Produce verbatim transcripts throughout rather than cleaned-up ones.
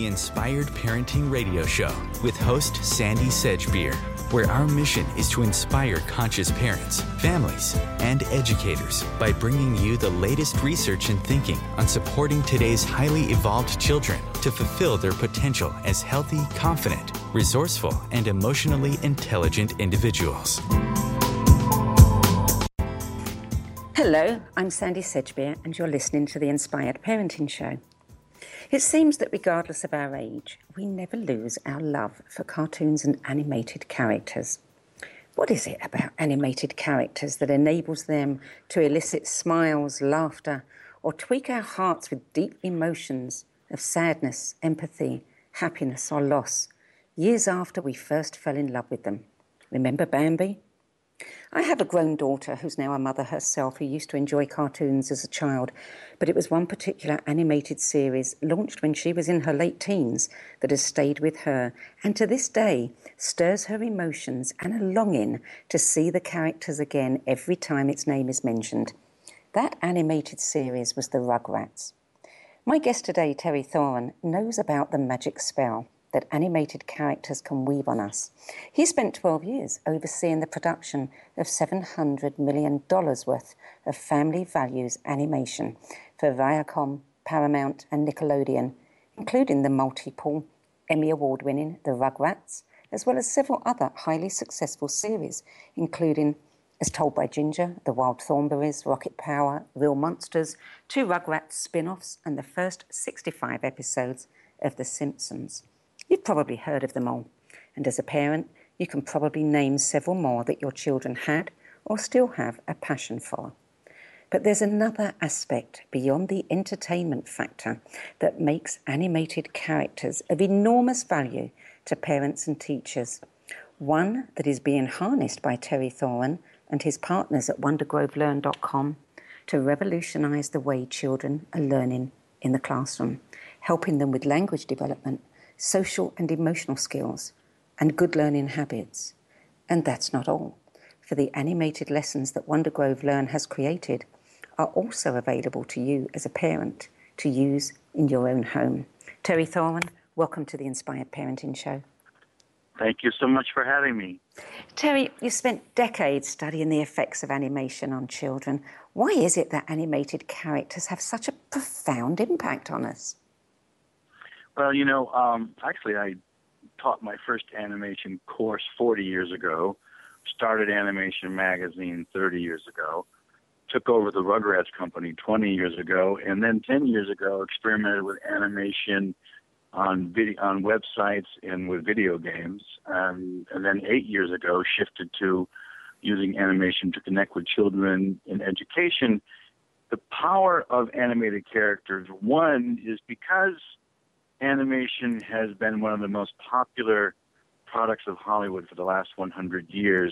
the Inspired Parenting Radio Show with host Sandy Sedgbeer, where our mission is to inspire conscious parents, families, and educators by bringing you the latest research and thinking on supporting today's highly evolved children to fulfill their potential as healthy, confident, resourceful, and emotionally intelligent individuals. Hello, I'm Sandy Sedgbeer, and you're listening to the Inspired Parenting Show. It seems that regardless of our age, we never lose our love for cartoons and animated characters. What is it about animated characters that enables them to elicit smiles, laughter, or tweak our hearts with deep emotions of sadness, empathy, happiness, or loss, years after we first fell in love with them? Remember Bambi? I have a grown daughter who's now a mother herself who used to enjoy cartoons as a child, but it was one particular animated series launched when she was in her late teens that has stayed with her and to this day stirs her emotions and a longing to see the characters again every time its name is mentioned. That animated series was the Rugrats. My guest today, Terry Thoren, knows about the magic spell that animated characters can weave on us. He spent twelve years overseeing the production of seven hundred million dollars worth of family values animation for Viacom, Paramount, and Nickelodeon, including the multiple Emmy Award-winning The Rugrats, as well as several other highly successful series, including As Told by Ginger, The Wild Thornberrys, Rocket Power, Real Monsters, two Rugrats spin-offs, and the first sixty-five episodes of The Simpsons. You've probably heard of them all, and as a parent, you can probably name several more that your children had or still have a passion for. But there's another aspect beyond the entertainment factor that makes animated characters of enormous value to parents and teachers, one that is being harnessed by Terry Thoren and his partners at wonder grove learn dot com to revolutionize the way children are learning in the classroom, helping them with language development, social and emotional skills, and good learning habits. And that's not all, for the animated lessons that Wonder Grove Learn has created are also available to you as a parent to use in your own home. Terry Thoren, welcome to the Inspired Parenting Show. Thank you so much for having me. Terry, you spent decades studying the effects of animation on children. Why is it that animated characters have such a profound impact on us? Well, you know, um, actually I taught my first animation course forty years ago, started Animation Magazine thirty years ago, took over the Rugrats company twenty years ago, and then ten years ago experimented with animation on video, on websites and with video games. Um, and then eight years ago shifted to using animation to connect with children in education. The power of animated characters, one, is because animation has been one of the most popular products of Hollywood for the last one hundred years.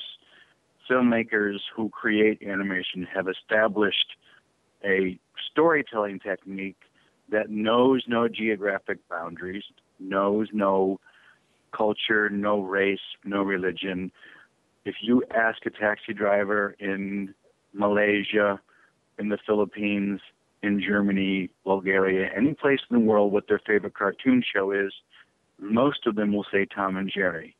Filmmakers who create animation have established a storytelling technique that knows no geographic boundaries, knows no culture, no race, no religion. If you ask a taxi driver in Malaysia, in the Philippines, in Germany, Bulgaria, any place in the world what their favorite cartoon show is, most of them will say Tom and Jerry.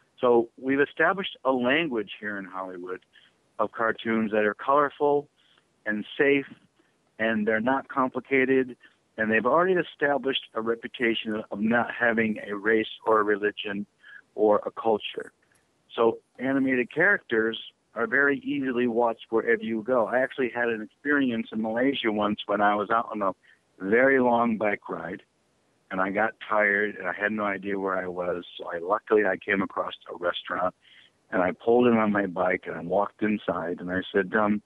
So we've established a language here in Hollywood of cartoons that are colorful and safe, and they're not complicated, and they've already established a reputation of not having a race or a religion or a culture. So animated characters are very easily watched wherever you go. I actually had an experience in Malaysia once when I was out on a very long bike ride, and I got tired, and I had no idea where I was. So I luckily I came across a restaurant, and I pulled in on my bike, and I walked inside, and I said, um,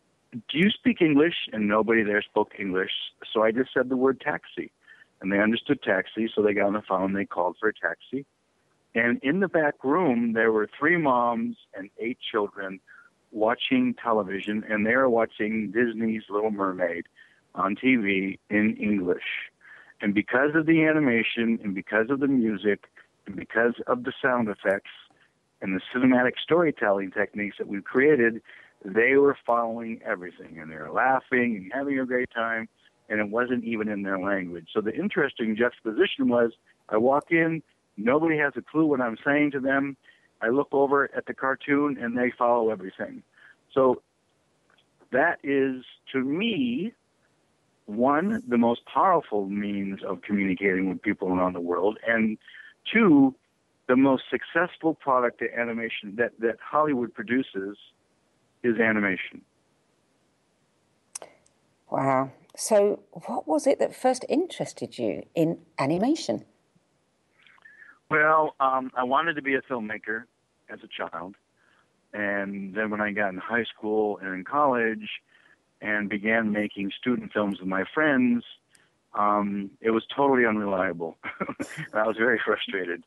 do you speak English? And nobody there spoke English, so I just said the word taxi. And they understood taxi, so they got on the phone, they called for a taxi. And in the back room, there were three moms and eight children watching television, and they were watching Disney's Little Mermaid on T V in English. And because of the animation and because of the music and because of the sound effects and the cinematic storytelling techniques that we've created, they were following everything, and they were laughing and having a great time. and it wasn't even in their language. So the interesting juxtaposition was I walk in, nobody has a clue what I'm saying to them. I look over at the cartoon, and they follow everything. So that is, to me, one, the most powerful means of communicating with people around the world, and two, the most successful product of animation that, that Hollywood produces is animation. Wow. So what was it that first interested you in animation? Well, um, I wanted to be a filmmaker as a child. And then when I got in high school and in college and began making student films with my friends, um, it was totally unreliable. I was very frustrated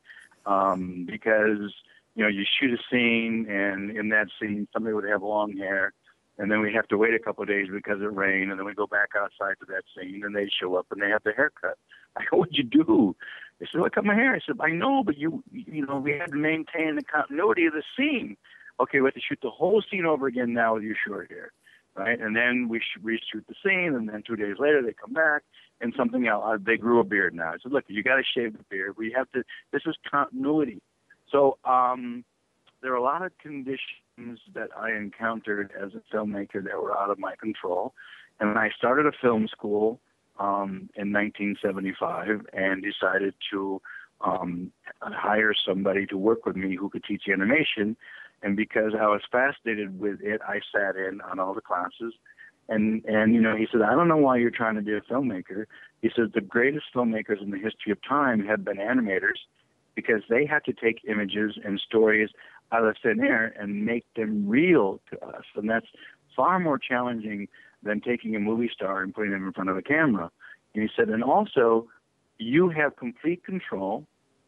um, because, you know, you shoot a scene, and in that scene somebody would have long hair, and then we have to wait a couple of days because it rained, and then we go back outside to that scene, and they show up and they have their haircut. I go, what'd you do? They said, well, I cut my hair. I said, I know, but you, you know, we had to maintain the continuity of the scene. Okay, we have to shoot the whole scene over again now with your short hair, right? And then we should reshoot the scene, and then two days later they come back, and something else. Uh, they grew a beard now. I said, look, you got to shave the beard. We have to. This is continuity. So um, there are a lot of conditions that I encountered as a filmmaker that were out of my control, and when I started a film school um, in nineteen seventy-five and decided to um, hire somebody to work with me who could teach animation. And because I was fascinated with it, I sat in on all the classes. And, and you know, he said, I don't know why you're trying to be a filmmaker. He says the greatest filmmakers in the history of time have been animators because they have to take images and stories out of thin air and make them real to us. And that's far more challenging than taking a movie star and putting them in front of a camera. And he said, and also, you have complete control.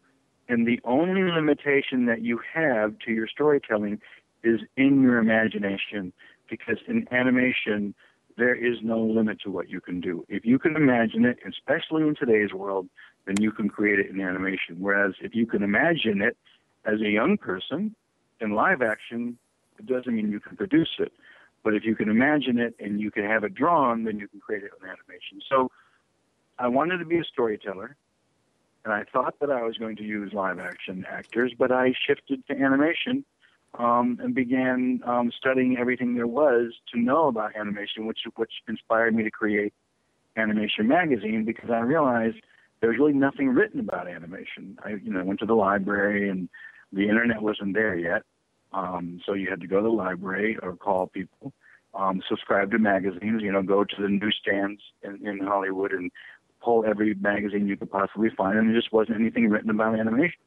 And the only limitation that you have to your storytelling is in your imagination, because in animation, there is no limit to what you can do. If you can imagine it, especially in today's world, then you can create it in animation. Whereas if you can imagine it as a young person in live action, it doesn't mean you can produce it. But if you can imagine it and you can have it drawn, then you can create it in animation. So I wanted to be a storyteller. And I thought that I was going to use live action actors, but I shifted to animation um, and began um, studying everything there was to know about animation, which which inspired me to create Animation Magazine, because I realized there was really nothing written about animation. I you know went to the library, and the internet wasn't there yet, um, so you had to go to the library or call people, um, subscribe to magazines, you know, go to the newsstands in, in Hollywood and pull every magazine you could possibly find, and there just wasn't anything written about animation.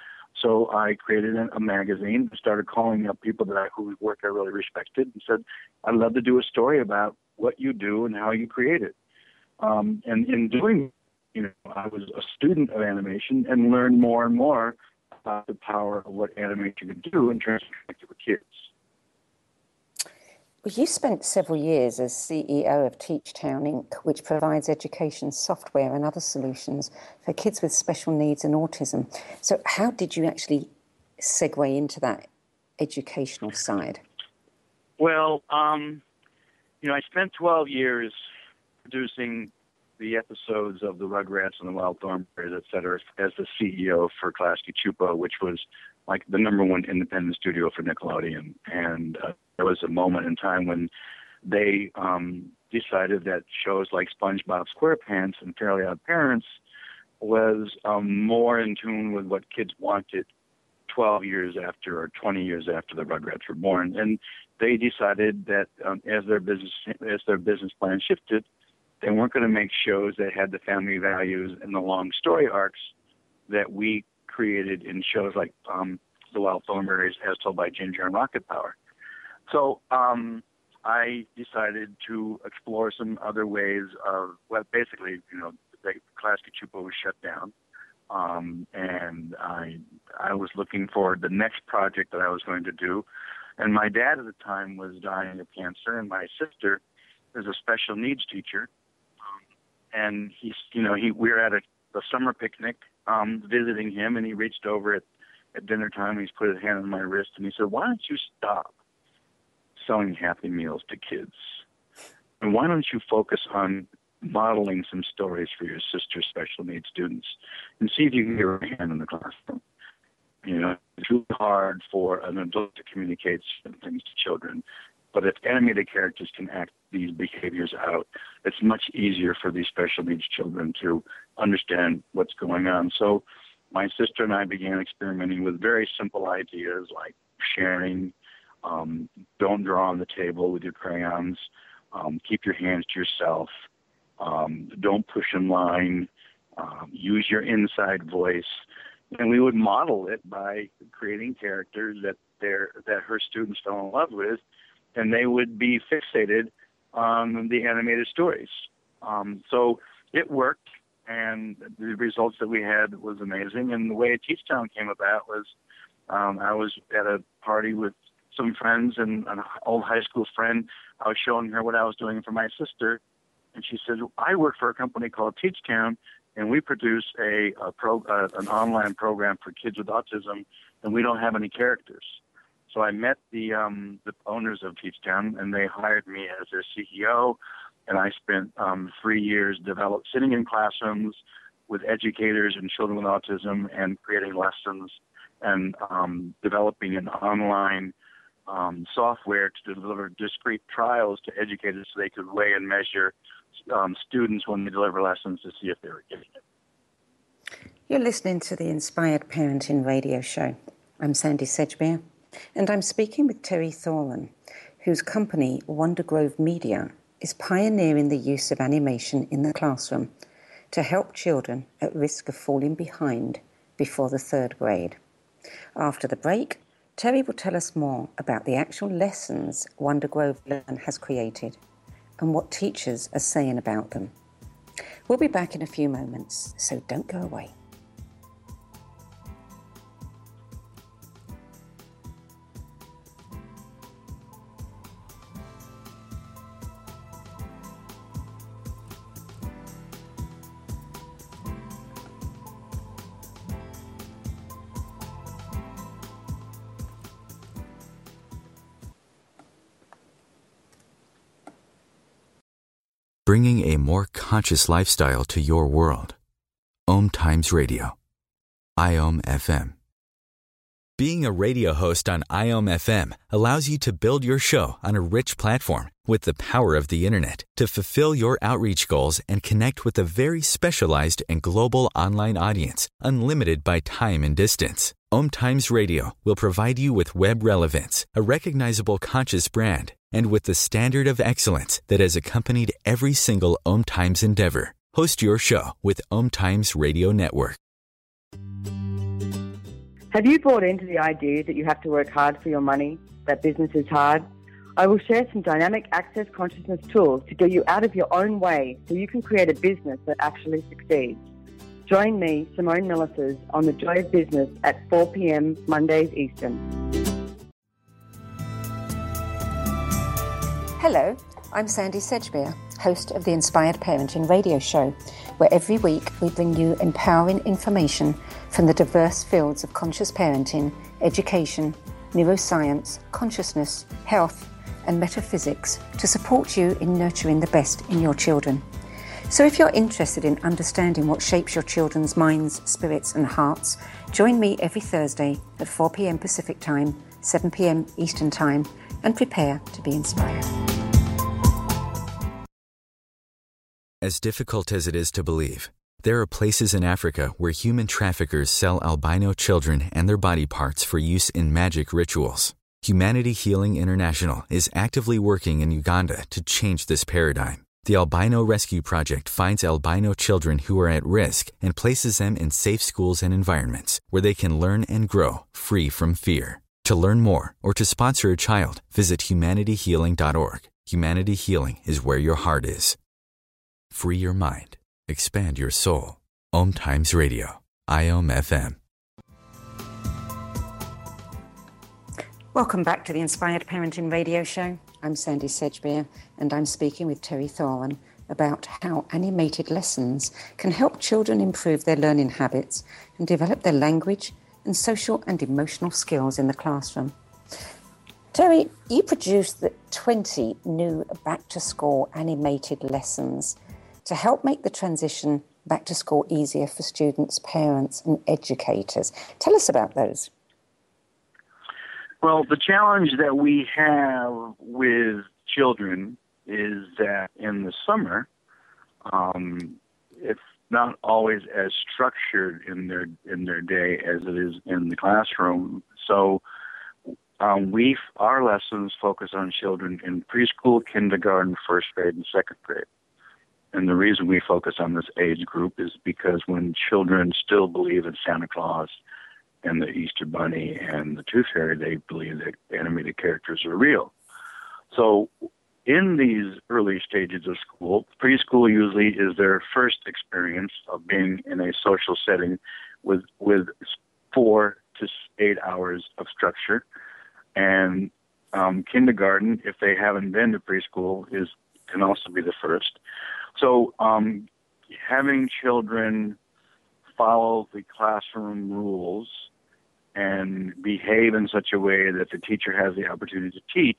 So I created a, a magazine, started calling up people that I, whose work I really respected, and said, I'd love to do a story about what you do and how you create it. Um, and in doing, you know, I was a student of animation and learned more and more about the power of what animation could do in terms of connecting with kids. Well, you spent several years as C E O of TeachTown Incorporated, which provides education software and other solutions for kids with special needs and autism. So how did you actually segue into that educational side? Well, um, you know, I spent twelve years producing the episodes of the Rugrats and the Wild Thornberrys, et cetera, as the C E O for Klasky Csupo, which was like the number one independent studio for Nickelodeon. And uh, there was a moment in time when they um, decided that shows like SpongeBob SquarePants and Fairly Odd Parents was um, more in tune with what kids wanted twelve years after or twenty years after the Rugrats were born. And they decided that um, as their business as their business plan shifted, they weren't going to make shows that had the family values and the long story arcs that we created in shows like um, The Wild Thornberrys, as told by Ginger and Rocket Power. So um, I decided to explore some other ways of, well, basically, you know, the Klasky Csupo was shut down, um, and I I was looking for the next project that I was going to do. And my dad at the time was dying of cancer, and my sister is a special needs teacher. And he's, you know, he we were at a, a summer picnic um, visiting him, and he reached over at, at dinner time, and he's put his hand on my wrist, and he said, why don't you stop selling Happy Meals to kids? And why don't you focus on modeling some stories for your sister's special needs students and see if you can get her hand in the classroom. You know, it's really hard for an adult to communicate certain things to children, but if animated characters can act these behaviors out, it's much easier for these special needs children to understand what's going on. So my sister and I began experimenting with very simple ideas like sharing, um, don't draw on the table with your crayons, um, keep your hands to yourself, um, don't push in line, um, use your inside voice. And we would model it by creating characters that their that her students fell in love with, and they would be fixated on the animated stories. Um, so it worked, and the results that we had was amazing. And the way Teach Town came about was um, I was at a party with some friends and an old high school friend. I was showing her what I was doing for my sister, and she said, I work for a company called Teach Town, and we produce a, a pro, uh, an online program for kids with autism, and we don't have any characters. So I met the um, the owners of Teach Town, and they hired me as their C E O, and I spent um, three years develop, sitting in classrooms with educators and children with autism and creating lessons and um, developing an online um, software to deliver discrete trials to educators so they could weigh and measure Um, students when they deliver lessons to see if they were getting it. You're listening to the Inspired Parenting Radio Show. I'm Sandy Sedgbeer, and I'm speaking with Terry Thoran, whose company, Wonder Grove Media, is pioneering the use of animation in the classroom to help children at risk of falling behind before the third grade. After the break, Terry will tell us more about the actual lessons Wonder Grove Learn has created and what teachers are saying about them. We'll be back in a few moments, so don't go away. Bringing a more conscious lifestyle to your world. Om Times Radio. I O M F M. Being a radio host on I O M F M allows you to build your show on a rich platform with the power of the internet to fulfill your outreach goals and connect with a very specialized and global online audience, unlimited by time and distance. Om Times Radio will provide you with web relevance, a recognizable conscious brand, and with the standard of excellence that has accompanied every single Om Times endeavor. Host your show with Om Times Radio Network. Have you bought into the idea that you have to work hard for your money, that business is hard? I will share some dynamic access consciousness tools to get you out of your own way so you can create a business that actually succeeds. Join me, Simone Millisers, on The Joy of Business at four p.m. Mondays Eastern. Hello, I'm Sandy Sedgbeer, host of the Inspired Parenting Radio Show, where every week we bring you empowering information from the diverse fields of conscious parenting, education, neuroscience, consciousness, health, and metaphysics to support you in nurturing the best in your children. So if you're interested in understanding what shapes your children's minds, spirits, and hearts, join me every Thursday at four p.m. Pacific Time, seven p.m. Eastern Time, and prepare to be inspired. As difficult as it is to believe, there are places in Africa where human traffickers sell albino children and their body parts for use in magic rituals. Humanity Healing International is actively working in Uganda to change this paradigm. The Albino Rescue Project finds albino children who are at risk and places them in safe schools and environments where they can learn and grow free from fear. To learn more or to sponsor a child, visit humanity healing dot org. Humanity Healing is where your heart is. Free your mind. Expand your soul. Om Times Radio. I O M F M. Welcome back to the Inspired Parenting Radio Show. I'm Sandy Sedgbeer, and I'm speaking with Terry Thoran about how animated lessons can help children improve their learning habits and develop their language and social and emotional skills in the classroom. Terry, you produced the twenty new back-to-school animated lessons to help make the transition back to school easier for students, parents, and educators. Tell us about those. Well, the challenge that we have with children is that in the summer, um, it's not always as structured in their in their day as it is in the classroom. So um, we our lessons focus on children in preschool, kindergarten, first grade, and second grade. And the reason we focus on this age group is because when children still believe in Santa Claus and the Easter Bunny and the Tooth Fairy, they believe that animated characters are real. So in these early stages of school, preschool usually is their first experience of being in a social setting with with four to eight hours of structure. And um, kindergarten, if they haven't been to preschool, is can also be the first. So um, having children follow the classroom rules and behave in such a way that the teacher has the opportunity to teach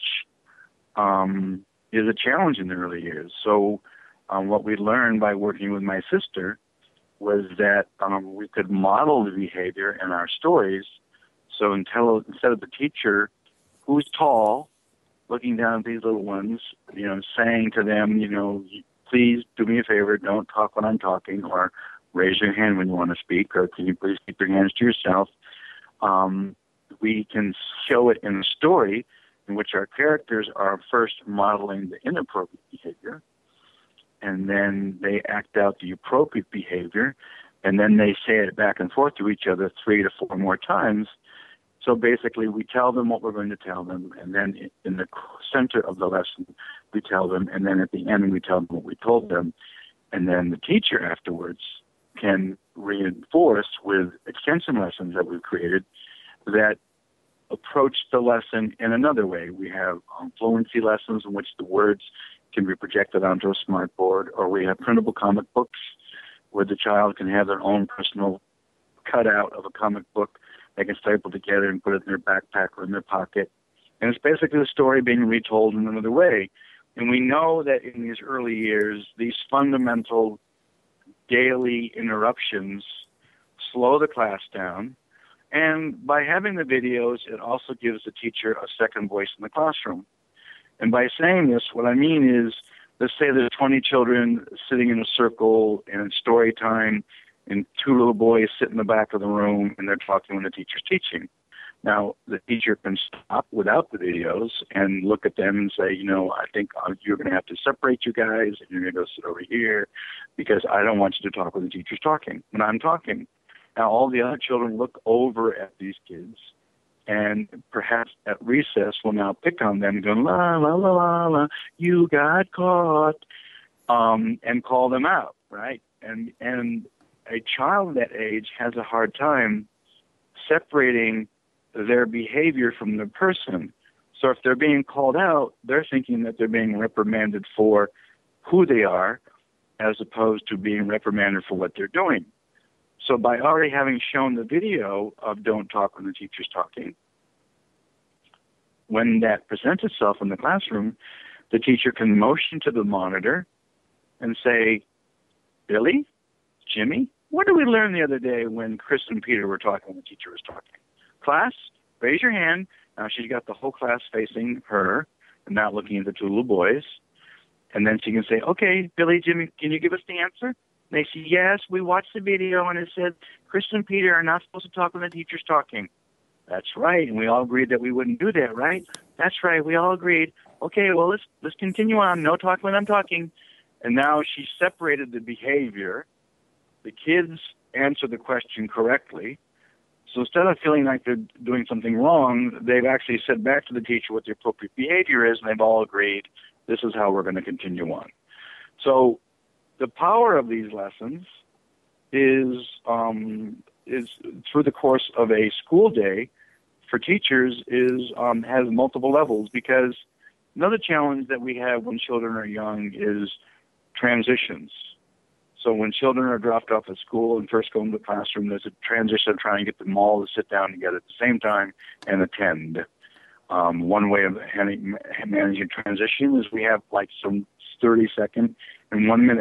um, is a challenge in the early years. So um, what we learned by working with my sister was that um, we could model the behavior in our stories. So until, instead of the teacher who's tall looking down at these little ones, you know, saying to them, you know, please do me a favor, don't talk when I'm talking, or raise your hand when you want to speak, or can you please keep your hands to yourself, um, we can show it in a story in which our characters are first modeling the inappropriate behavior, and then they act out the appropriate behavior, and then they say it back and forth to each other three to four more times. So basically, we tell them what we're going to tell them, and then in the center of the lesson, we tell them, and then at the end, we tell them what we told them. And then the teacher afterwards can reinforce with extension lessons that we've created that approach the lesson in another way. We have um, fluency lessons in which the words can be projected onto a smart board, or we have printable comic books where the child can have their own personal cutout of a comic book they can staple together and put it in their backpack or in their pocket. And it's basically the story being retold in another way. And we know that in these early years, these fundamental daily interruptions slow the class down. And by having the videos, it also gives the teacher a second voice in the classroom. And by saying this, what I mean is, let's say there's twenty children sitting in a circle and it's story time, and two little boys sit in the back of the room and they're talking when the teacher's teaching. Now, the teacher can stop without the videos and look at them and say, you know, I think you're going to have to separate you guys and you're going to go sit over here because I don't want you to talk when the teacher's talking, when I'm talking. Now, all the other children look over at these kids and perhaps at recess will now pick on them and go, la, la, la, la, la, you got caught, um, and call them out, right? And, and, a child that age has a hard time separating their behavior from the person. So if they're being called out, they're thinking that they're being reprimanded for who they are as opposed to being reprimanded for what they're doing. So by already having shown the video of don't talk when the teacher's talking, when that presents itself in the classroom, the teacher can motion to the monitor and say, Billy, Jimmy, what did we learn the other day when Chris and Peter were talking when the teacher was talking? Class, raise your hand. Now she's got the whole class facing her and not looking at the two little boys. And then she can say, okay, Billy, Jimmy, can you give us the answer? And they say, yes, we watched the video and it said Chris and Peter are not supposed to talk when the teacher's talking. That's right, and we all agreed that we wouldn't do that, right? That's right, we all agreed. Okay, well, let's let's continue on. No talk when I'm talking. And now she separated the behavior. The kids answer the question correctly. So instead of feeling like they're doing something wrong, they've actually said back to the teacher what the appropriate behavior is, and they've all agreed this is how we're going to continue on. So the power of these lessons is um, is through the course of a school day for teachers is um, has multiple levels, because another challenge that we have when children are young is transitions. So when children are dropped off at school and first go into the classroom, there's a transition of trying to get them all to sit down together at the same time and attend. Um, one way of managing transition is we have like some thirty second and one minute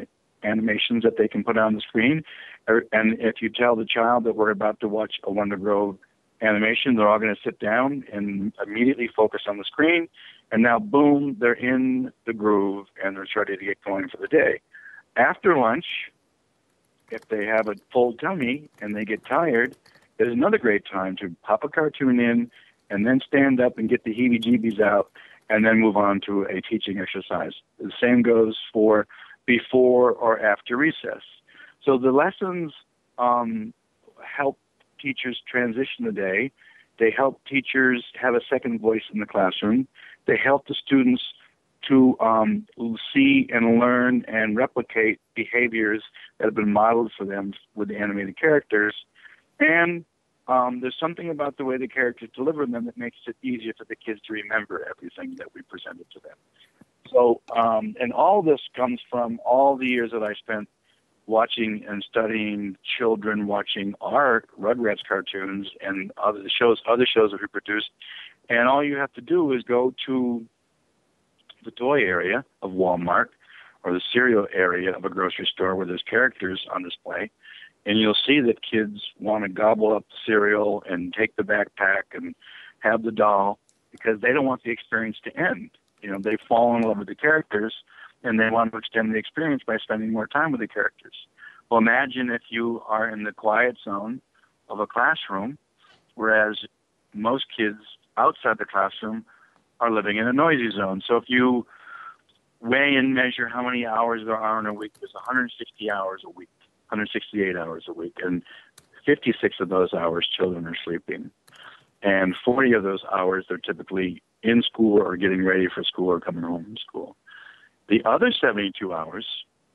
animations that they can put on the screen. And if you tell the child that we're about to watch a Wonder Grove animation, they're all going to sit down and immediately focus on the screen. And now, boom, they're in the groove and they're ready to get going for the day. After lunch, if they have a full tummy and they get tired, there's another great time to pop a cartoon in and then stand up and get the heebie-jeebies out and then move on to a teaching exercise. The same goes for before or after recess. So the lessons um, help teachers transition the day. They help teachers have a second voice in the classroom. They help the students to um, see and learn and replicate behaviors that have been modeled for them with the animated characters. And um, there's something about the way the characters deliver them that makes it easier for the kids to remember everything that we presented to them. So, um, and all this comes from all the years that I spent watching and studying children watching our Rugrats cartoons and other shows, other shows that we produced. And all you have to do is go to the toy area of Walmart or the cereal area of a grocery store where there's characters on display, and you'll see that kids want to gobble up the cereal and take the backpack and have the doll because they don't want the experience to end. You know, they fall in love with the characters, and they want to extend the experience by spending more time with the characters. Well, imagine if you are in the quiet zone of a classroom, whereas most kids outside the classroom are living in a noisy zone. So if you weigh and measure how many hours there are in a week, there's one hundred sixty hours a week, one hundred sixty-eight hours a week, and fifty-six of those hours children are sleeping. And forty of those hours they're typically in school or getting ready for school or coming home from school. The other seventy-two hours,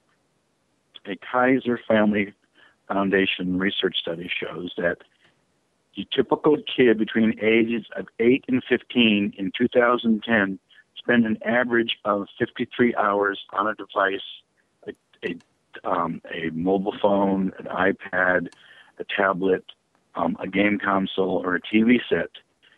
a Kaiser Family Foundation research study shows that the typical kid between ages of eight and fifteen in two thousand ten spent an average of fifty-three hours on a device, a, a, um, a mobile phone, an iPad, a tablet, um, a game console, or a T V set.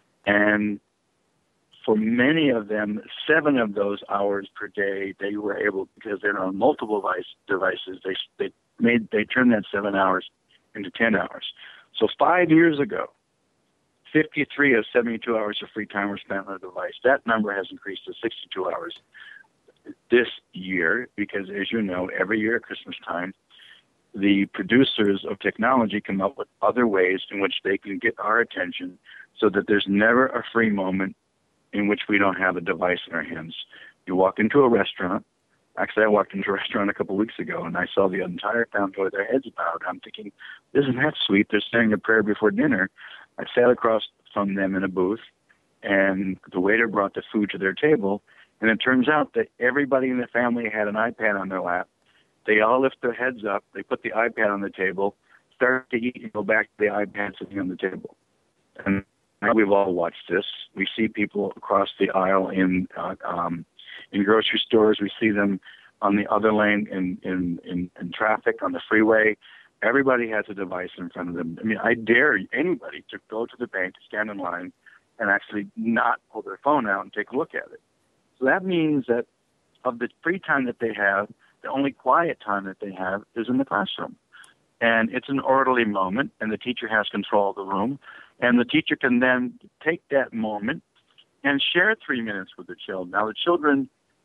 And for many of them, seven of those hours per day, they were able, because they're on multiple device, devices, they, they made they turned that seven hours into ten hours. So five years ago, fifty-three of seventy-two hours of free time were spent on a device. That number has increased to sixty-two hours this year because, as you know, every year at Christmas time, the producers of technology come up with other ways in which they can get our attention so that there's never a free moment in which we don't have a device in our hands. You walk into a restaurant. Actually, I walked into a restaurant a couple of weeks ago, and I saw the entire family with their heads bowed. I'm thinking, isn't that sweet? They're saying a prayer before dinner. I sat across from them in a booth, and the waiter brought the food to their table, and it turns out that everybody in the family had an iPad on their lap. They all lift their heads up. They put the iPad on the table, start to eat, and go back to the iPad sitting on the table. And now we've all watched this. We see people across the aisle in uh, um, in grocery stores. We see them on the other lane in, in, in, in traffic, on the freeway. Everybody has a device in front of them. I mean, I dare anybody to go to the bank, stand in line, and actually not pull their phone out and take a look at it. So that means that of the free time that they have, the only quiet time that they have is in the classroom. And it's an orderly moment, and the teacher has control of the room. And the teacher can then take that moment and share three minutes with the children. Now, the children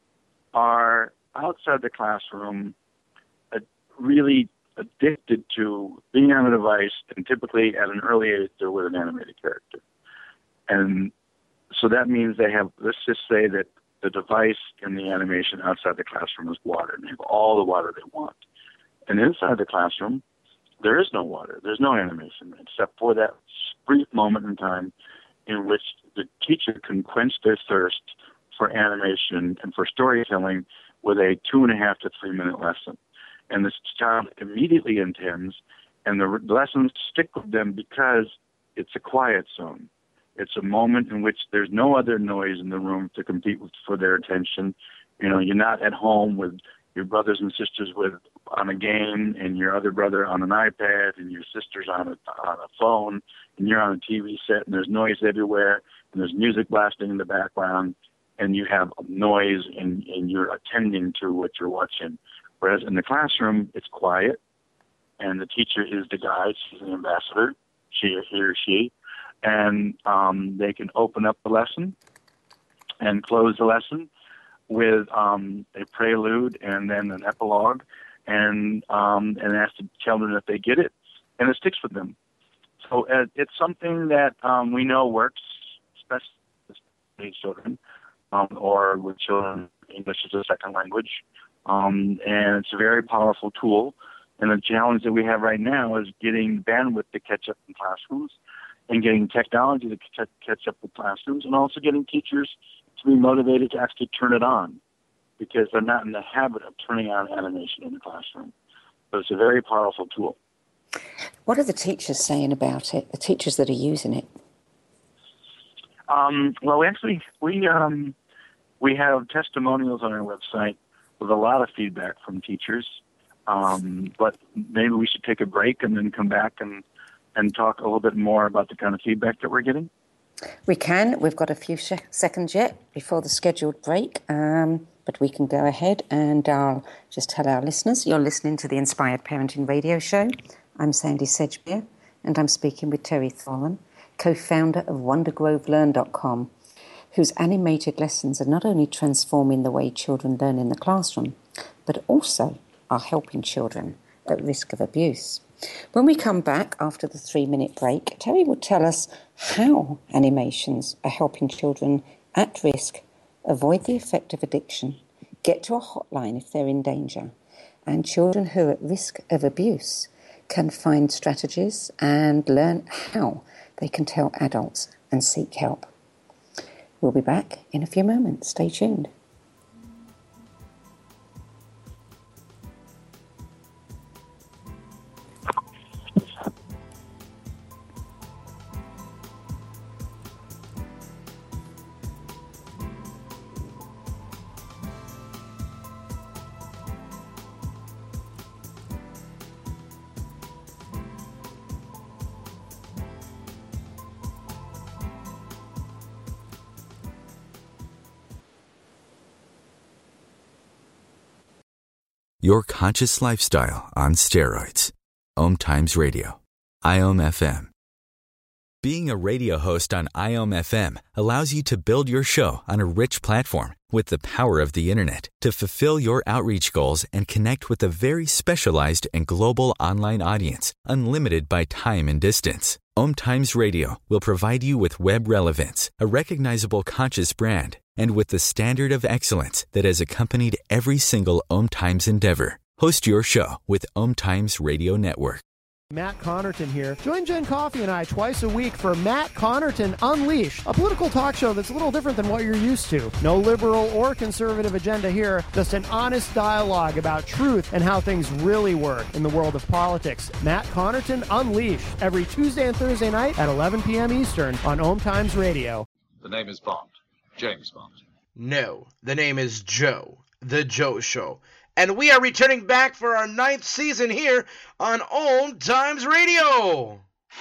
are outside the classroom uh, really addicted to being on a device, and typically at an early age, they're with an animated character. And so that means they have, let's just say that the device and the animation outside the classroom is water, and they have all the water they want. And inside the classroom, there is no water. There's no animation, except for that brief moment in time in which the teacher can quench their thirst for animation and for storytelling with a two and a half to three minute lesson. And this child immediately intends, and the lessons stick with them because it's a quiet zone. It's a moment in which there's no other noise in the room to compete with for their attention. You know, you're not at home with your brothers and sisters with on a game, and your other brother on an iPad, and your sister's on a on a phone, and you're on a T V set, and there's noise everywhere, and there's music blasting in the background, and you have noise, and, and you're attending to what you're watching. Whereas in the classroom, it's quiet, and the teacher is the guide. She's an ambassador, she or he or she, and um, they can open up the lesson and close the lesson with um, a prelude and then an epilogue, and um, and ask the children if they get it, and it sticks with them. So uh, it's something that um, we know works, especially with children um, or with children English as a second language, um, and it's a very powerful tool. And the challenge that we have right now is getting bandwidth to catch up in classrooms, and getting technology to catch catch up with classrooms, and also getting teachers to be motivated to actually turn it on, because they're not in the habit of turning on animation in the classroom. But it's a very powerful tool. What are the teachers saying about it, the teachers that are using it? Um, well, actually, we um, we have testimonials on our website with a lot of feedback from teachers. Um, but maybe we should take a break and then come back and, and talk a little bit more about the kind of feedback that we're getting. We can. We've got a few sh- seconds yet before the scheduled break, um, but we can go ahead and I'll just tell our listeners, you're listening to the Inspired Parenting Radio Show. I'm Sandy Sedgbeer, and I'm speaking with Terry Thoran, co-founder of wonder grove learn dot com, whose animated lessons are not only transforming the way children learn in the classroom, but also are helping children at risk of abuse. When we come back after the three-minute break, Terry will tell us how animations are helping children at risk avoid the effect of addiction, get to a hotline if they're in danger, and children who are at risk of abuse can find strategies and learn how they can tell adults and seek help. We'll be back in a few moments. Stay tuned. Your conscious lifestyle on steroids. Om Times Radio. I O M F M. Being a radio host on I O M F M allows you to build your show on a rich platform with the power of the internet to fulfill your outreach goals and connect with a very specialized and global online audience, unlimited by time and distance. Om Times Radio will provide you with web relevance, a recognizable conscious brand, and with the standard of excellence that has accompanied every single Om Times endeavor. Host your show with Om Times Radio Network. Matt Connerton here. Join Jen Coffey and I twice a week for Matt Connerton Unleashed, a political talk show that's a little different than what you're used to. No liberal or conservative agenda here, just an honest dialogue about truth and how things really work in the world of politics. Matt Connerton Unleashed, every Tuesday and Thursday night at eleven p.m. Eastern on Om Times Radio. The name is Bond. James Bond. No, the name is Joe, The Joe Show. And we are returning back for our ninth season here on Om Times Radio.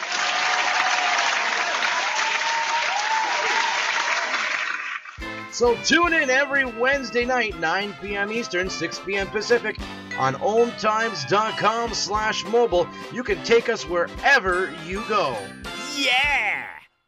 So tune in every Wednesday night, nine p.m. Eastern, six p.m. Pacific, on omtimes.com slash mobile. You can take us wherever you go. Yeah!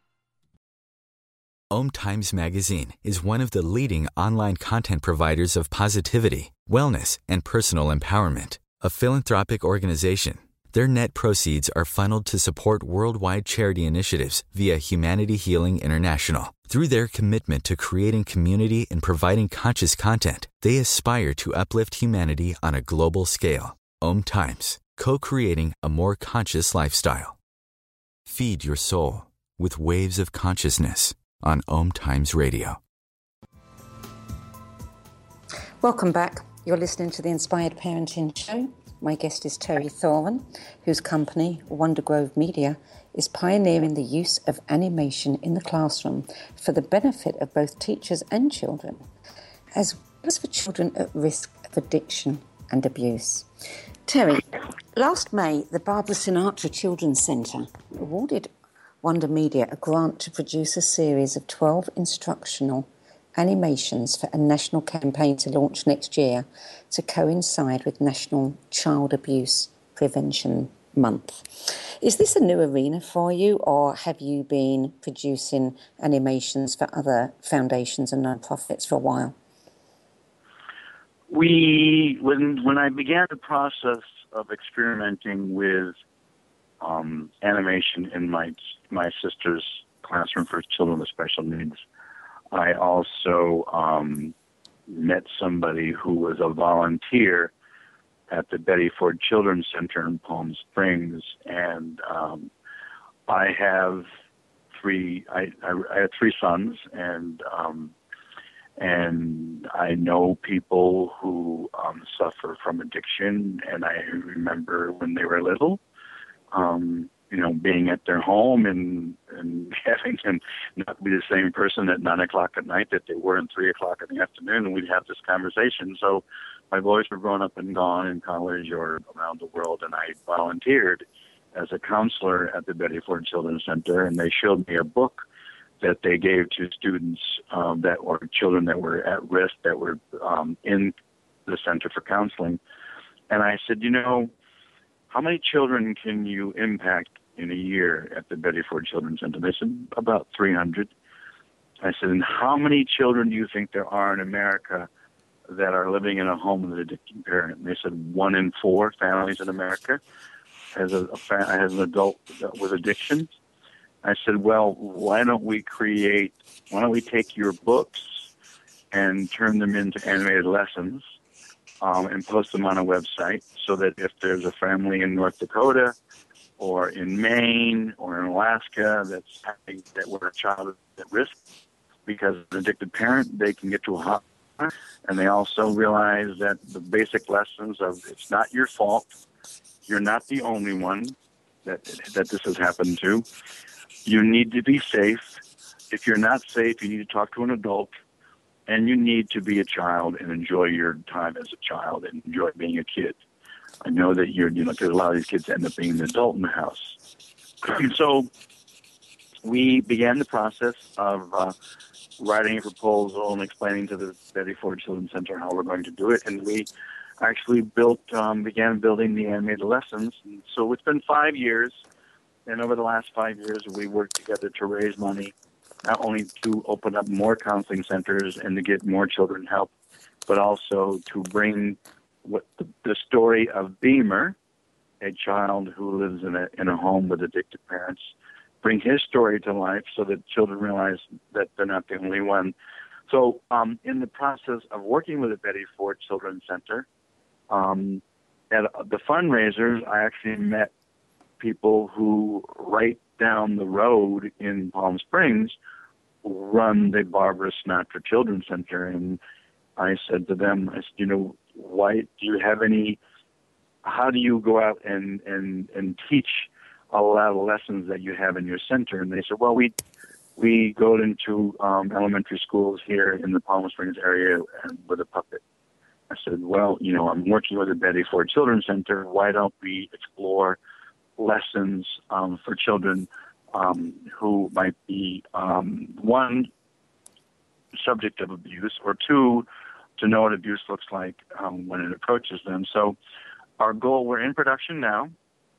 Om Times Magazine is one of the leading online content providers of positivity, wellness, and personal empowerment. A philanthropic organization, their net proceeds are funneled to support worldwide charity initiatives via Humanity Healing International. Through their commitment to creating community and providing conscious content, they aspire to uplift humanity on a global scale. Om Times, co-creating a more conscious lifestyle. Feed your soul with waves of consciousness on Om Times Radio. Welcome back. You're listening to the Inspired Parenting Show. My guest is Terry Thoran, whose company, Wonder Grove Media, is pioneering the use of animation in the classroom for the benefit of both teachers and children, as well as for children at risk of addiction and abuse. Terry, last May, the Barbara Sinatra Children's Centre awarded Wonder Media a grant to produce a series of twelve instructional animations for a national campaign to launch next year to coincide with National Child Abuse Prevention Month. Is this a new arena for you, or have you been producing animations for other foundations and nonprofits for a while? We, when when I began the process of experimenting with um, animation in my my sister's classroom for children with special needs, I also um, met somebody who was a volunteer at the Betty Ford Children's Center in Palm Springs, and um, I have three. I, I, I have three sons, and um, and I know people who um, suffer from addiction. And I remember when they were little, um, you know, being at their home and and having them not be the same person at nine o'clock at night that they were at three o'clock in the afternoon, and we'd have this conversation. So my boys were grown up and gone in college or around the world, and I volunteered as a counselor at the Betty Ford Children's Center, and they showed me a book that they gave to students um, that were children that were at risk, that were um, in the Center for Counseling. And I said, you know, how many children can you impact in a year at the Betty Ford Children's Center? They said, about three hundred. I said, and how many children do you think there are in America that are living in a home with an addicted parent? And they said, one in four families in America has, a, a fa- has an adult with addiction. I said, well, why don't we create, why don't we take your books and turn them into animated lessons um, and post them on a website, so that if there's a family in North Dakota or in Maine or in Alaska that's having, that where a child is at risk because of an addicted parent, they can get to a hotline. And they also realize that the basic lessons of it's not your fault, you're not the only one that that this has happened to. You need to be safe. If you're not safe, you need to talk to an adult, and you need to be a child and enjoy your time as a child and enjoy being a kid. I know that you're, you know, because a lot of these kids end up being an adult in the house. So we began the process of uh, writing a proposal and explaining to the Betty Ford Children's Center how we're going to do it, and we actually built, um, began building the animated lessons. And so it's been five years. And over the last five years, we worked together to raise money, not only to open up more counseling centers and to get more children help, but also to bring what the, the story of Beamer, a child who lives in a in a home with addicted parents, bring his story to life so that children realize that they're not the only one. So um, in the process of working with the Betty Ford Children's Center, um, at the fundraisers, I actually met people who right down the road in Palm Springs run the Barbara Sinatra Children's Center. And I said to them, I said, you know, why do you have any, how do you go out and, and, and teach a lot of lessons that you have in your center? And they said, well, we, we go into um, elementary schools here in the Palm Springs area and with a puppet. I said, well, you know, I'm working with the Betty Ford Children's Center. Why don't we explore lessons um, for children um, who might be, um, one, subject of abuse, or two, to know what abuse looks like um, when it approaches them. So our goal, we're in production now,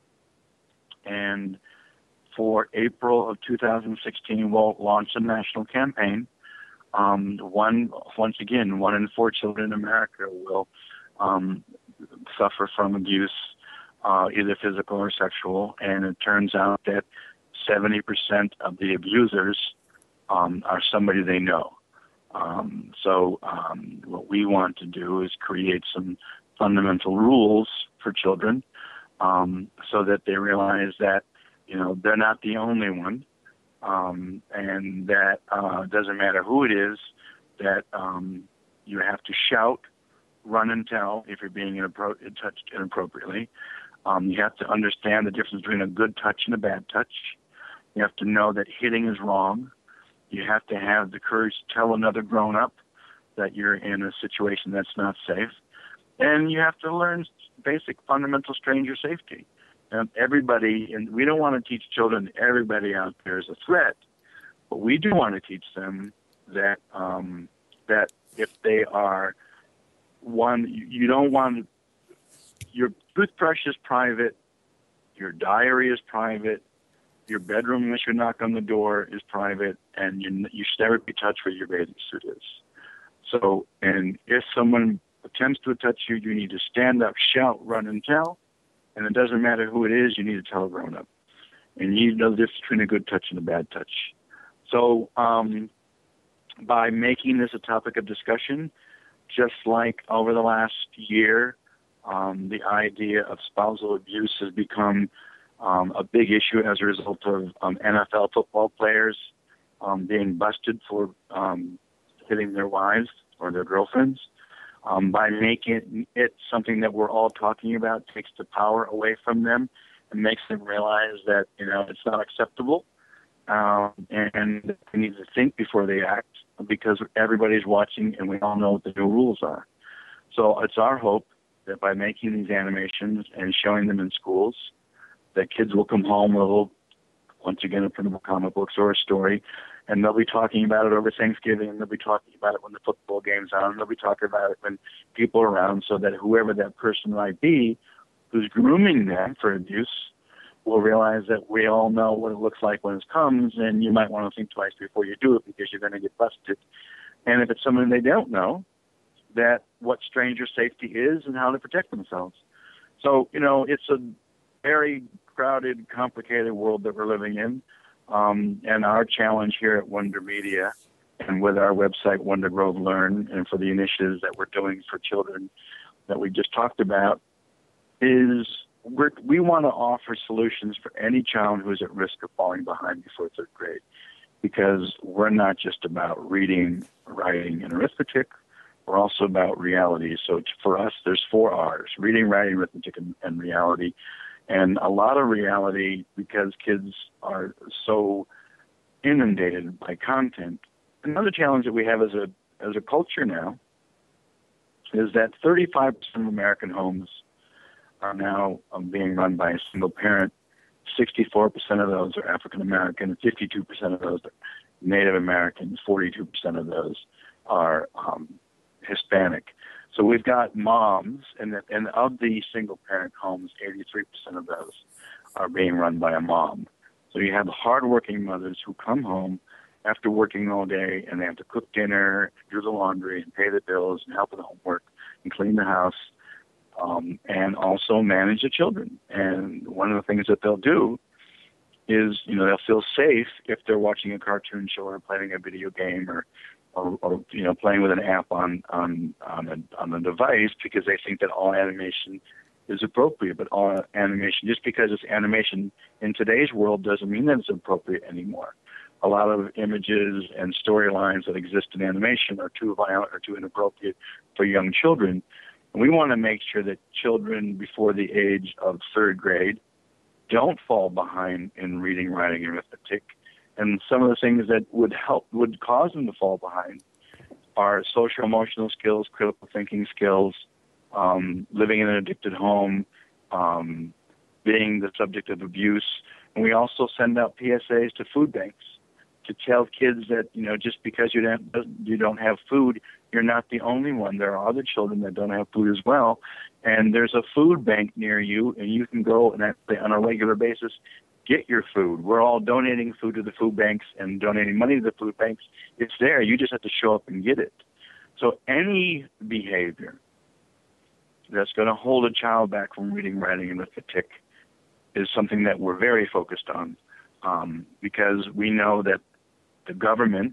and for April of two thousand sixteen, we'll launch a national campaign. Um, one, once again, one in four children in America will um, suffer from abuse, Uh, either physical or sexual, and it turns out that seventy percent of the abusers um, are somebody they know. Um, so um, what we want to do is create some fundamental rules for children um, so that they realize that, you know, they're not the only one, um, and that uh, it doesn't matter who it is, that um, you have to shout, run and tell if you're being inappro- touched inappropriately. Um, you have to understand the difference between a good touch and a bad touch. You have to know that hitting is wrong. You have to have the courage to tell another grown-up that you're in a situation that's not safe. And you have to learn basic fundamental stranger safety. And everybody, and we don't want to teach children everybody out there is a threat, but we do want to teach them that um, that if they are one, you don't want your toothbrush is private, your diary is private, your bedroom, unless you knock on the door, is private, and you, you should never be touched where your bathing suit is. So, and if someone attempts to touch you, you need to stand up, shout, run, and tell. And it doesn't matter who it is, you need to tell a grown-up. And you need to know the difference between a good touch and a bad touch. So um, by making this a topic of discussion, just like over the last year, um, the idea of spousal abuse has become um, a big issue as a result of um, N F L football players um, being busted for um, hitting their wives or their girlfriends. Um, by making it something that we're all talking about, takes the power away from them and makes them realize that, you know, it's not acceptable. Um, and they need to think before they act, because everybody's watching and we all know what the new rules are. So it's our hope that by making these animations and showing them in schools, that kids will come home with a little, once again, a printable comic books or a story, and they'll be talking about it over Thanksgiving, and they'll be talking about it when the football game's on, and they'll be talking about it when people are around, so that whoever that person might be who's grooming them for abuse will realize that we all know what it looks like when it comes, and you might want to think twice before you do it, because you're going to get busted. And if it's someone they don't know, that what stranger safety is and how to protect themselves. So, you know, it's a very crowded, complicated world that we're living in. Um, and our challenge here at Wonder Media, and with our website, Wonder Grove Learn, and for the initiatives that we're doing for children that we just talked about, is we're, we want to offer solutions for any child who is at risk of falling behind before third grade. Because we're not just about reading, writing, and arithmetic. We're also about reality. So for us, there's four R's: reading, writing, arithmetic, and, and reality. And a lot of reality, because kids are so inundated by content. Another challenge that we have as a as a culture now is that thirty-five percent of American homes are now um, being run by a single parent. sixty-four percent of those are African American, fifty-two percent of those are Native Americans, forty-two percent of those are um, Hispanic. So we've got moms, and, the, and of the single-parent homes, eighty-three percent of those are being run by a mom. So you have hardworking mothers who come home after working all day, and they have to cook dinner, do the laundry, and pay the bills, and help with the homework, and clean the house, um, and also manage the children. And one of the things that they'll do is, you know, they'll feel safe if they're watching a cartoon show or playing a video game, or Or, or you know, playing with an app on on on a, on a device, because they think that all animation is appropriate. But all animation, just because it's animation in today's world, doesn't mean that it's appropriate anymore. A lot of images and storylines that exist in animation are too violent or too inappropriate for young children. And we want to make sure that children before the age of third grade don't fall behind in reading, writing, and arithmetic. And some of the things that would help, would cause them to fall behind, are social emotional skills, critical thinking skills, um, living in an addicted home, um, being the subject of abuse. And we also send out P S As to food banks to tell kids that, you know, just because you don't, you don't have food, you're not the only one. There are other children that don't have food as well. And there's a food bank near you, and you can go and actually on a regular basis get your food. We're all donating food to the food banks and donating money to the food banks. It's there. You just have to show up and get it. So any behavior that's going to hold a child back from reading, writing, and arithmetic is something that we're very focused on, um, because we know that the government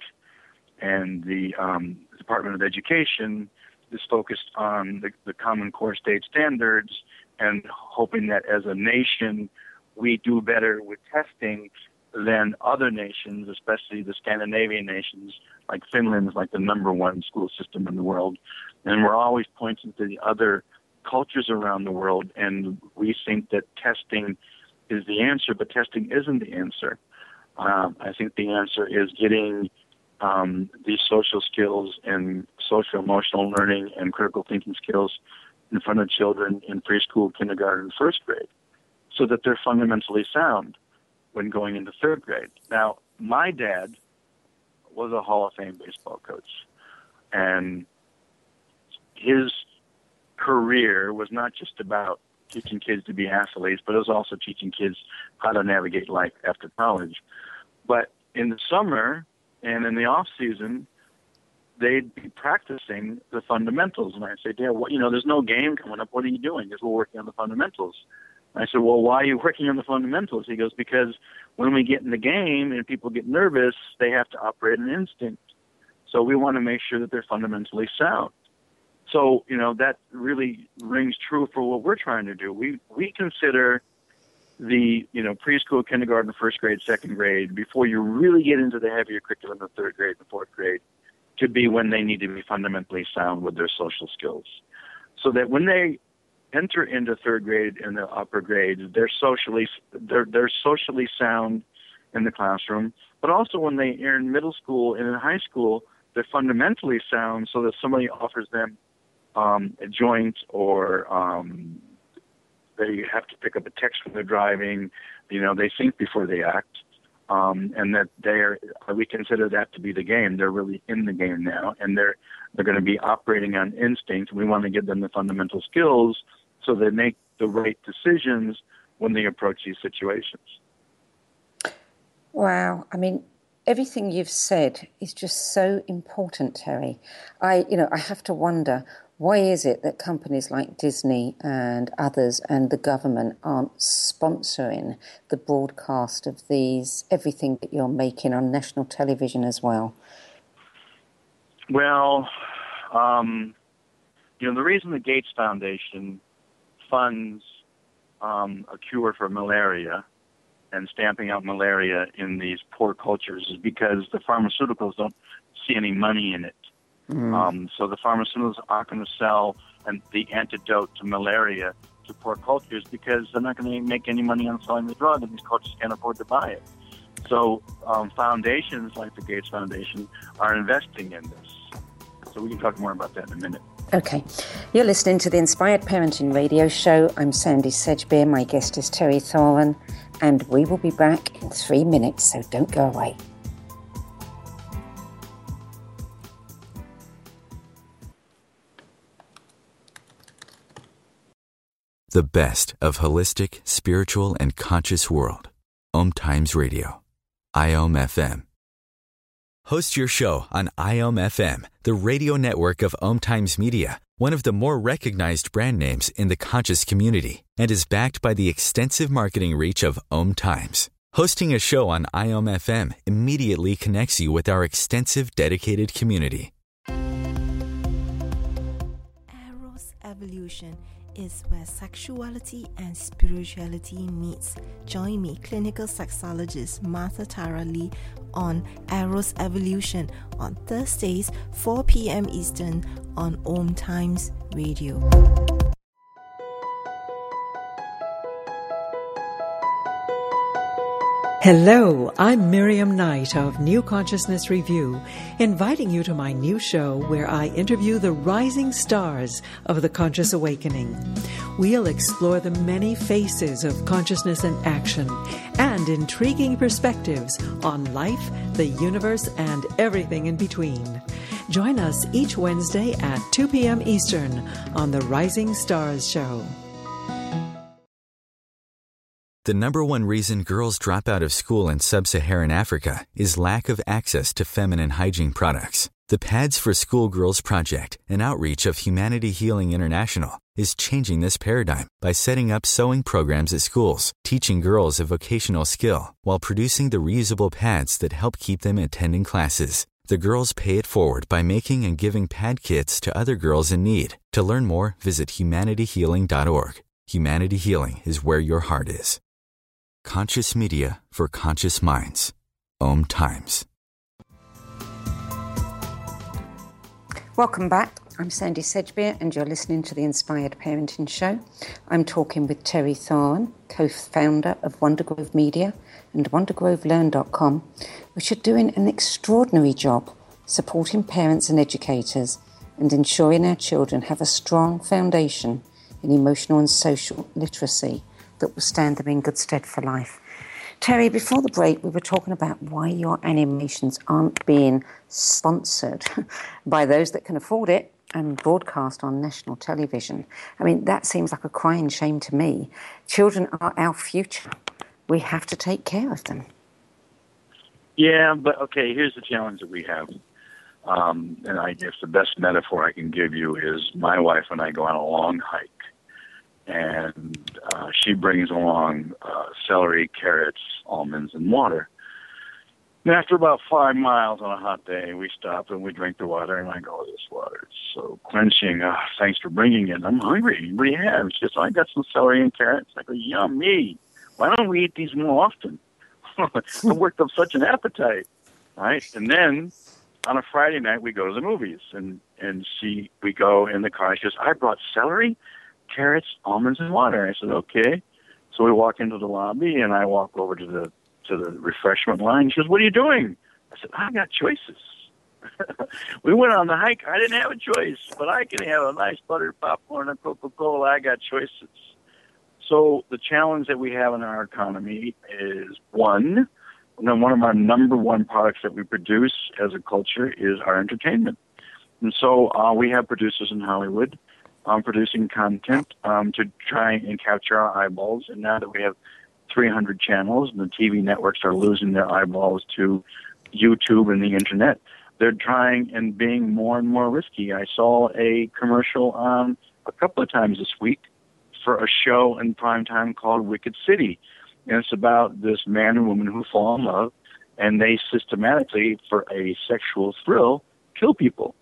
and the um, Department of Education is focused on the, the Common Core state standards, and hoping that as a nation we do better with testing than other nations, especially the Scandinavian nations, like Finland is like the number one school system in the world. And we're always pointing to the other cultures around the world, and we think that testing is the answer, but testing isn't the answer. Um, I think the answer is getting um, these social skills and social emotional learning and critical thinking skills in front of children in preschool, kindergarten, first grade, so that they're fundamentally sound when going into third grade. Now, my dad was a Hall of Fame baseball coach, And his career was not just about teaching kids to be athletes, but it was also teaching kids how to navigate life after college. But in the summer and in the off season, they'd be practicing the fundamentals. And I'd say, Dad, what, you know, there's no game coming up. What are you doing? Because we're working on the fundamentals. And I said, well, why are you working on the fundamentals? He goes, because when we get in the game and people get nervous, they have to operate an instinct. So we want to make sure that they're fundamentally sound. So, you know, that really rings true for what we're trying to do. We we consider the, you know, preschool, kindergarten, first grade, second grade, before you really get into the heavier curriculum of third grade and fourth grade, to be when they need to be fundamentally sound with their social skills. So that when they enter into third grade and the upper grades, they're socially they're they're socially sound in the classroom, but also when they are in middle school and in high school, they're fundamentally sound so that somebody offers them um, a joint, or um, they have to pick up a text when they're driving. You know, they think before they act, um, and that they're we consider that to be the game. They're really in the game now, and they're they're going to be operating on instinct. We want to give them the fundamental skills so they make the right decisions when they approach these situations. Wow. I mean, everything you've said is just so important, Terry. I, you know, I have to wonder, why is it that companies like Disney and others and the government aren't sponsoring the broadcast of these, everything that you're making on national television as well? Well, um, you know, the reason the Gates Foundation funds um, a cure for malaria and stamping out malaria in these poor cultures is because the pharmaceuticals don't see any money in it. Mm. Um, so the pharmaceuticals aren't going to sell and the antidote to malaria to poor cultures because they're not going to make any money on selling the drug, and these cultures can't afford to buy it. So um, foundations like the Gates Foundation are investing in this. So we can talk more about that in a minute. Okay. You're listening to the Inspired Parenting Radio Show. I'm Sandy Sedgbeer. My guest is Terry Thoran, and we will be back in three minutes, so don't go away. The best of holistic, spiritual, and conscious world. Om Times Radio. I O M F M. Host your show on I O M F M, the radio network of Om Times Media, one of the more recognized brand names in the conscious community, and is backed by the extensive marketing reach of Om Times. Hosting a show on I O M F M immediately connects you with our extensive dedicated community. Eros Evolution is where sexuality and spirituality meets. Join me, clinical sexologist Martha Tara Lee, on Eros Evolution on Thursdays, four p.m. Eastern on Om Times Radio. Hello, I'm Miriam Knight of New Consciousness Review, inviting you to my new show where I interview the rising stars of the conscious awakening. We'll explore the many faces of consciousness and action and intriguing perspectives on life, the universe, and everything in between. Join us each Wednesday at two p.m. Eastern on the Rising Stars Show. The number one reason girls drop out of school in sub-Saharan Africa is lack of access to feminine hygiene products. The Pads for Schoolgirls Project, an outreach of Humanity Healing International, is changing this paradigm by setting up sewing programs at schools, teaching girls a vocational skill, while producing the reusable pads that help keep them attending classes. The girls pay it forward by making and giving pad kits to other girls in need. To learn more, visit humanity healing dot org. Humanity Healing is where your heart is. Conscious media for conscious minds. Om Times. Welcome back. I'm Sandy Sedgbeer, and you're listening to the Inspired Parenting Show. I'm talking with Terry Thoran, co-founder of Wondergrove Media and wonder grove learn dot com, which are doing an extraordinary job supporting parents and educators and ensuring our children have a strong foundation in emotional and social literacy that will stand them in good stead for life. Terry, before the break, we were talking about why your animations aren't being sponsored by those that can afford it and broadcast on national television. I mean, that seems like a crying shame to me. Children are our future. We have to take care of them. Yeah, but okay, here's the challenge that we have. Um, and I guess the best metaphor I can give you is my wife and I go on a long hike. And uh, she brings along uh, celery, carrots, almonds, and water. And after about five miles on a hot day, we stop and we drink the water, and I go, oh, this water is so quenching. Oh, thanks for bringing it. I'm hungry. What do you have? She says, I got some celery and carrots. I go, yummy. Why don't we eat these more often? I worked up such an appetite, right? And then on a Friday night, we go to the movies, and, and she, we go in the car. She says, I brought celery, carrots, almonds, and water. I said, okay. So we walk into the lobby, and I walk over to the to the refreshment line. She goes, what are you doing? I said, I got choices. We went on the hike. I didn't have a choice, but I can have a nice buttered popcorn and Coca-Cola. I got choices. So the challenge that we have in our economy is, one, one of our number one products that we produce as a culture is our entertainment. And so uh, we have producers in Hollywood Um, producing content um, to try and capture our eyeballs. And now that we have three hundred channels and the T V networks are losing their eyeballs to YouTube and the Internet, they're trying and being more and more risky. I saw a commercial um, a couple of times this week for a show in primetime called Wicked City. And it's about this man and woman who fall in love, and they systematically, for a sexual thrill, kill people.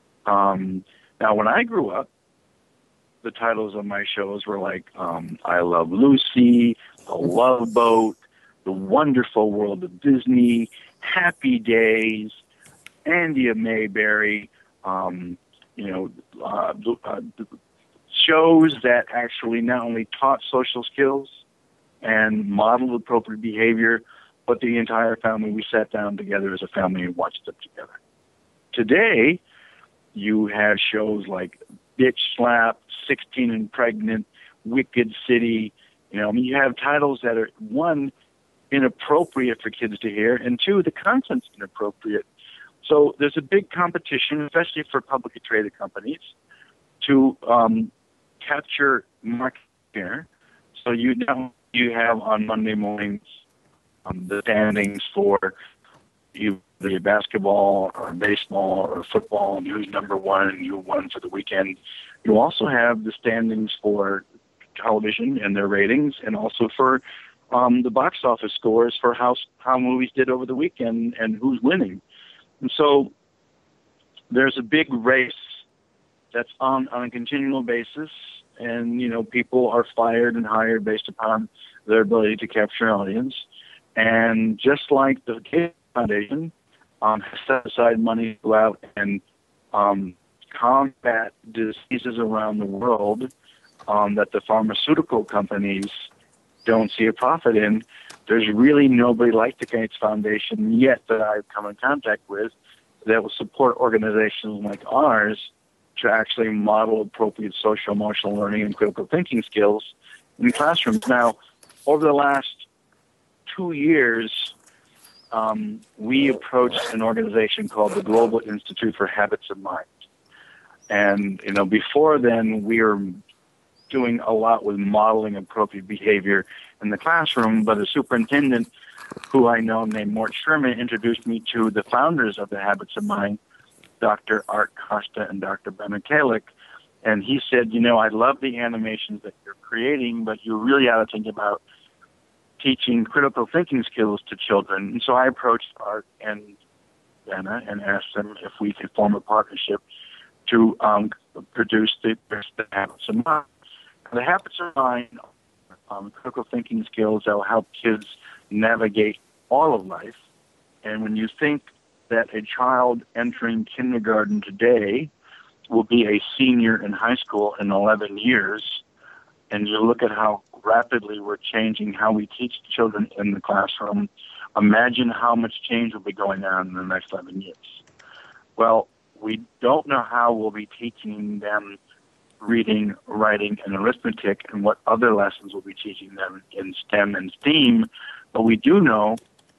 Um, now, when I grew up, the titles of my shows were like um, I Love Lucy, The Love Boat, The Wonderful World of Disney, Happy Days, Andy Mayberry, um, you know, uh, uh, shows that actually not only taught social skills and modeled appropriate behavior, but the entire family, we sat down together as a family and watched them together. Today, you have shows like Bitch Slap, sixteen and Pregnant, Wicked City. You know, I mean, you have titles that are, one, inappropriate for kids to hear, and two, the content's inappropriate. So there's a big competition, especially for publicly traded companies, to um, capture market share. So you know, you have on Monday mornings um, the standings for you, the basketball or baseball or football, and who's number one and who won for the weekend. You also have the standings for television and their ratings, and also for um, the box office scores for how how movies did over the weekend and who's winning. And so there's a big race that's on, on a continual basis, and, you know, people are fired and hired based upon their ability to capture an audience. And just like the Gates Foundation um, has set aside money to go out and um, combat diseases around the world um, that the pharmaceutical companies don't see a profit in, there's really nobody like the Gates Foundation yet that I've come in contact with that will support organizations like ours to actually model appropriate social emotional learning and critical thinking skills in classrooms. Now, over the last two years, um, we approached an organization called the Global Institute for Habits of Mind. And, you know, before then, we were doing a lot with modeling appropriate behavior in the classroom, but a superintendent who I know named Mort Sherman introduced me to the founders of the Habits of Mind, Doctor Art Costa and Doctor Ben Kalick. And he said, you know, I love the animations that you're creating, but you really ought to think about teaching critical thinking skills to children. And so I approached Art and Benna and asked them if we could form a partnership to um, produce the, the Habits of Mind. The Habits of Mind are um, critical thinking skills that will help kids navigate all of life. And when you think that a child entering kindergarten today will be a senior in high school in eleven years, and you look at how rapidly we're changing how we teach children in the classroom, imagine how much change will be going on in the next eleven years. Well, we don't know how we'll be teaching them reading, writing, and arithmetic, and what other lessons we'll be teaching them in STEM and STEAM, But we do know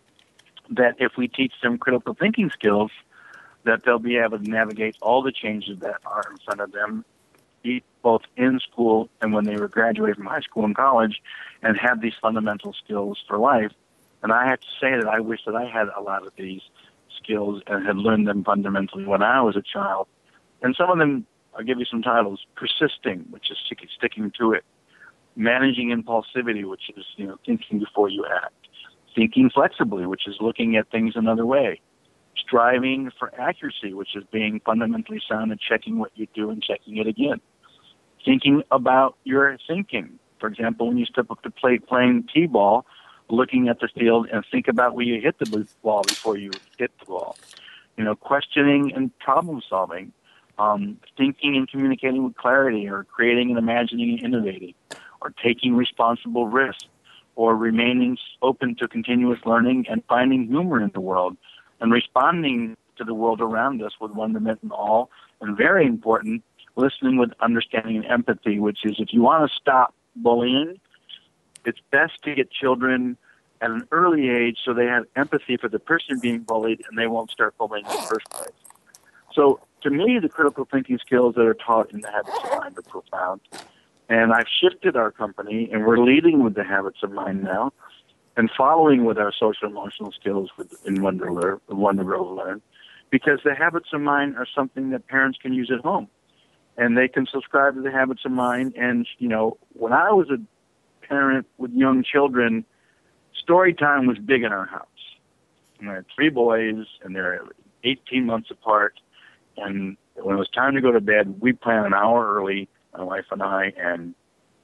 that if we teach them critical thinking skills, that they'll be able to navigate all the changes that are in front of them, both in school and when they were graduating from high school and college, and have these fundamental skills for life. And I have to say that I wish that I had a lot of these skills and had learned them fundamentally when I was a child. And some of them, I'll give you some titles: persisting, which is sticking to it; managing impulsivity, which is, you know, thinking before you act; thinking flexibly, which is looking at things another way; striving for accuracy, which is being fundamentally sound and checking what you do and checking it again; thinking about your thinking. For example, when you step up to plate playing t-ball, looking at the field and think about where you hit the ball before you hit the ball. You know, questioning and problem solving, um, thinking and communicating with clarity, or creating and imagining and innovating, or taking responsible risks, or remaining open to continuous learning and finding humor in the world, and responding to the world around us with wonderment and awe, and very important, listening with understanding and empathy, which is, if you want to stop bullying, it's best to get children at an early age so they have empathy for the person being bullied and they won't start bullying in the first place. So to me, the critical thinking skills that are taught in the Habits of Mind are profound. And I've shifted our company, and we're leading with the Habits of Mind now, and following with our social emotional skills with, in Wonder Learn, Wonder World Learn, because the Habits of Mind are something that parents can use at home. And they can subscribe to the Habits of Mind. And, you know, when I was a parent with young children, story time was big in our house. And I had three boys, and they're eighteen months apart. And when it was time to go to bed, we'd plan an hour early, my wife and I, and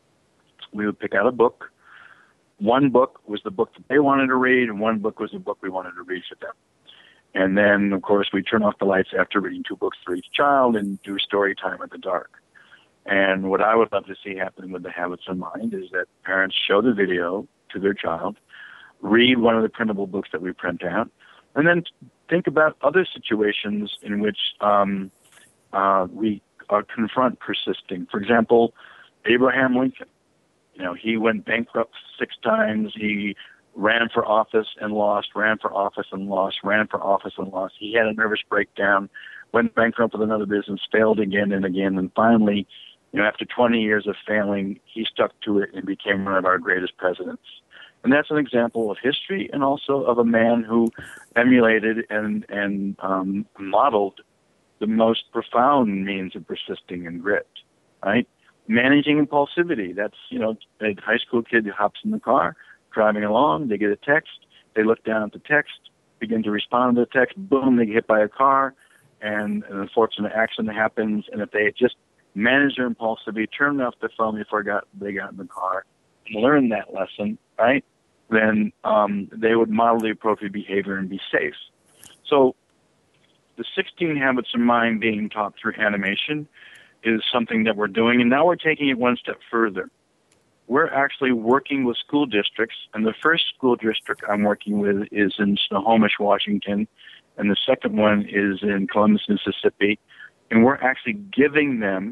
we would pick out a book. One book was the book that they wanted to read, and one book was the book we wanted to read for them. And then, of course, we turn off the lights after reading two books for each child and do story time in the dark. And what I would love to see happen with the Habits of Mind is that parents show the video to their child, read one of the printable books that we print out, and then think about other situations in which um, uh, we uh, confront persisting. For example, Abraham Lincoln. You know, he went bankrupt six times. He ran for office and lost, ran for office and lost, ran for office and lost. He had a nervous breakdown, went bankrupt with another business, failed again and again, and finally, you know, after twenty years of failing, he stuck to it and became one of our greatest presidents. And that's an example of history, and also of a man who emulated and and um, modeled the most profound means of persisting and grit, right? Managing impulsivity. That's, you know, a high school kid who hops in the car, driving along, they get a text, they look down at the text, begin to respond to the text, boom, they get hit by a car, and an unfortunate accident happens, and if they had just managed their impulsivity, turned off the phone before got, they got in the car, and learned that lesson, right, then um, they would model the appropriate behavior and be safe. So the sixteen Habits of Mind being taught through animation is something that we're doing, and now we're taking it one step further. We're actually working with school districts, and the first school district I'm working with is in Snohomish, Washington, and the second one is in Columbus, Mississippi, and we're actually giving them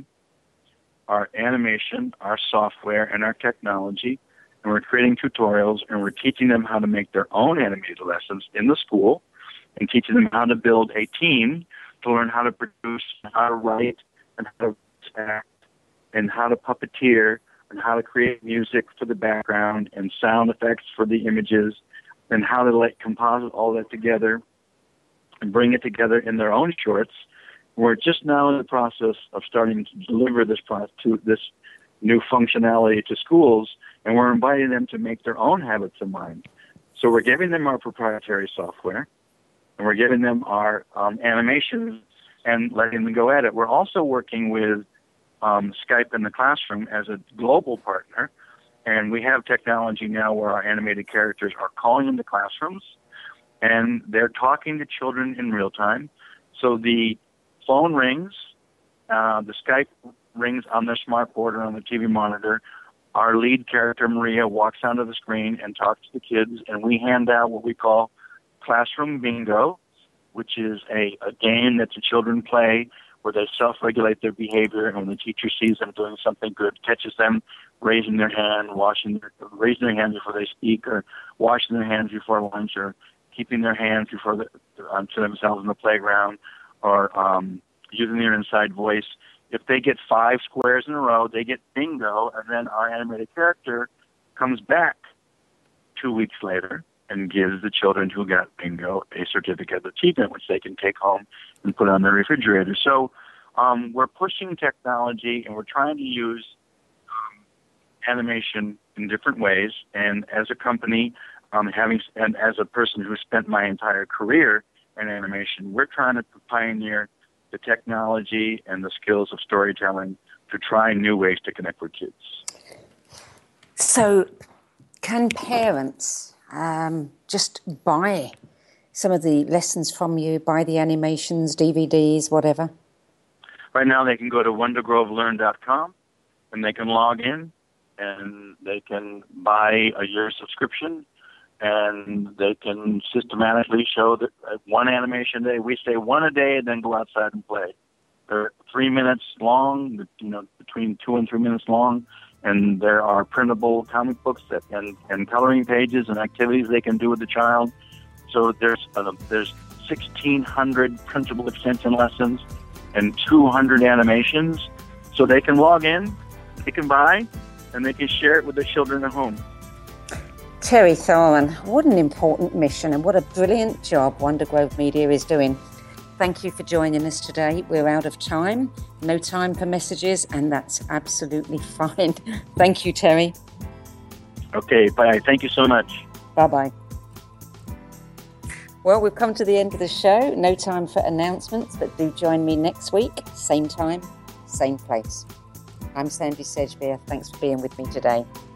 our animation, our software, and our technology, and we're creating tutorials, and we're teaching them how to make their own animated lessons in the school, and teaching them how to build a team to learn how to produce, how to write, and how to act, and how to puppeteer, and how to create music for the background and sound effects for the images, and how to like composite all that together and bring it together in their own shorts. We're just now in the process of starting to deliver this pro- to this new functionality to schools, and we're inviting them to make their own Habits of Mind. So we're giving them our proprietary software, and we're giving them our um, animation and letting them go at it. We're also working with um, Skype in the Classroom as a global partner, and we have technology now where our animated characters are calling into classrooms, and they're talking to children in real time. So the phone rings, uh, the Skype rings on their smart board or on the T V monitor. Our lead character, Maria, walks onto the screen and talks to the kids, and we hand out what we call Classroom Bingo, which is a, a game that the children play where they self-regulate their behavior, and when the teacher sees them doing something good, catches them raising their hand, washing their, raising their hands before they speak, or washing their hands before lunch, or keeping their hands before the, um, to themselves in the playground, or um, using their inside voice. If they get five squares in a row, they get bingo, and then our animated character comes back two weeks later and gives the children who got bingo a certificate of achievement, which they can take home and put on their refrigerator. So um, we're pushing technology, and we're trying to use um, animation in different ways. And as a company, um, having and as a person who spent my entire career in animation, we're trying to pioneer the technology and the skills of storytelling to try new ways to connect with kids. So can parents um, just buy some of the lessons from you, buy the animations, D V Ds, whatever? Right now they can go to wonder grove learn dot com and they can log in and they can buy a year subscription, and they can systematically show that one animation a day. We say one a day, and then go outside and play. They're three minutes long, you know, between two and three minutes long, and there are printable comic books that and, and coloring pages and activities they can do with the child. So there's uh, there's sixteen hundred printable extension lessons and two hundred animations. So they can log in, they can buy, and they can share it with their children at home. Terry Tharman, what an important mission and what a brilliant job Wonder Grove Media is doing. Thank you for joining us today. We're out of time, no time for messages, and that's absolutely fine. Thank you, Terry. Okay, bye. Thank you so much. Bye-bye. Well, we've come to the end of the show. No time for announcements, but do join me next week, same time, same place. I'm Sandy Sedgbeer. Thanks for being with me today.